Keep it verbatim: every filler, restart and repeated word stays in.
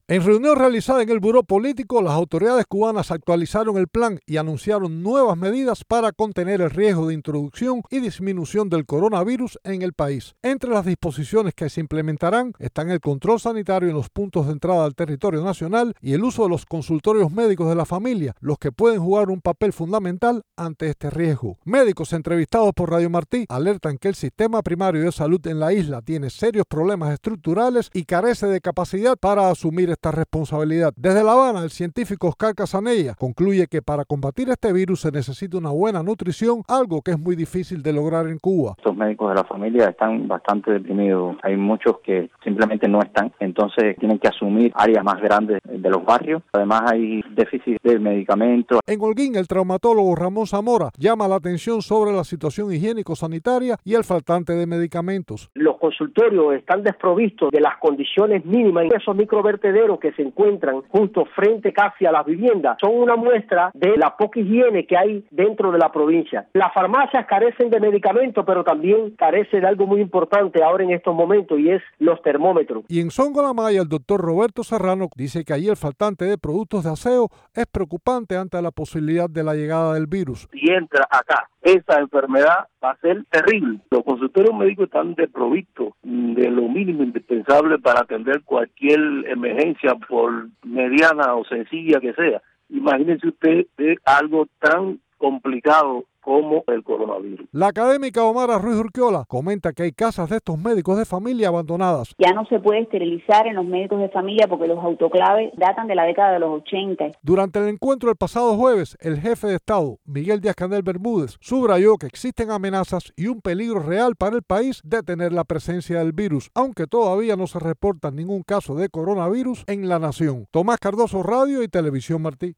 En reunión realizada en el Buró Político, las autoridades cubanas actualizaron el plan y anunciaron nuevas medidas para contener el riesgo de introducción y disminución del coronavirus en el país. Entre las disposiciones que se implementarán están el control sanitario en los puntos de entrada al territorio nacional y el uso de los consultorios médicos de la familia, los que pueden jugar un papel fundamental ante este riesgo. Médicos entrevistados por Radio Martí alertan que el sistema primario de salud en la isla tiene serios problemas estructurales y carece de capacidad para asumir esta responsabilidad. Desde La Habana, el científico Oscar Casanella concluye que para combatir este virus se necesita una buena nutrición, algo que es muy difícil de lograr en Cuba. Estos médicos de la familia están bastante deprimidos. Hay muchos que simplemente no están, entonces tienen que asumir áreas más grandes de los barrios. Además hay déficit de medicamentos. En Holguín, el traumatólogo Ramón Zamora llama la atención sobre la situación higiénico-sanitaria y el faltante de medicamentos. Los consultorios están desprovistos de las condiciones mínimas. Esos microvertederos que se encuentran justo frente casi a las viviendas son una muestra de la poca higiene que hay dentro de la provincia. Las farmacias carecen de medicamentos, pero también carecen de algo muy importante ahora en estos momentos, y es los termómetros. Y en Songolamaya, el doctor Roberto Serrano dice que allí el faltante de productos de aseo es preocupante ante la posibilidad de la llegada del virus. Si entra acá esa enfermedad, va a ser terrible. Los consultorios médicos están desprovistos de lo mínimo indispensable para atender cualquier emergencia, por mediana o sencilla que sea. Imagínense usted de algo tan complicado como el coronavirus. La académica Omara Ruiz Urquiola comenta que hay casas de estos médicos de familia abandonadas. Ya no se puede esterilizar en los médicos de familia porque los autoclaves datan de la década de los ochenta. Durante el encuentro del pasado jueves, el jefe de Estado, Miguel Díaz-Canel Bermúdez, subrayó que existen amenazas y un peligro real para el país de tener la presencia del virus, aunque todavía no se reporta ningún caso de coronavirus en la nación. Tomás Cardoso, Radio y Televisión Martí.